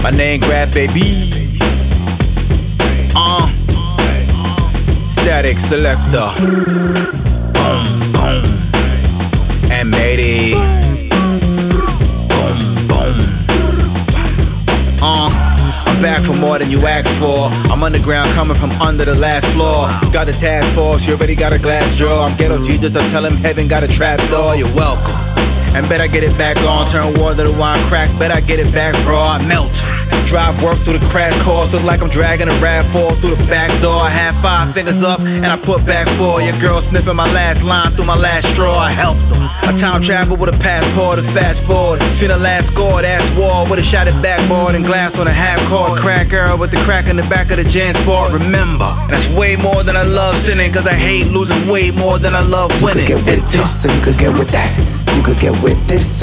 My name Grab Baby. Static Selector. Boom, boom. And matey. Boom, boom. I'm back for more than you asked for. I'm underground coming from under the last floor. Got the task force, you already got a glass jaw. I'm ghetto Jesus, I tell him heaven got a trap door. You're welcome. And bet I get it back on. Turn water to wine crack, bet I get it back raw. I melt. Drive work through the crash course. Look like I'm dragging a RAV4 through the back door. I had 5 fingers up and I put back 4. Your girl sniffing my last line through my last straw. I helped them. I time travel with a passport and fast forward. Seen the last score, that's war with a shot at backboard and glass on a half court. Crack girl with the crack in the back of the Jan Sport. Remember, that's way more than I love sinning, cause I hate losing way more than I love winning. You could get with this or you could get with that. You could get with this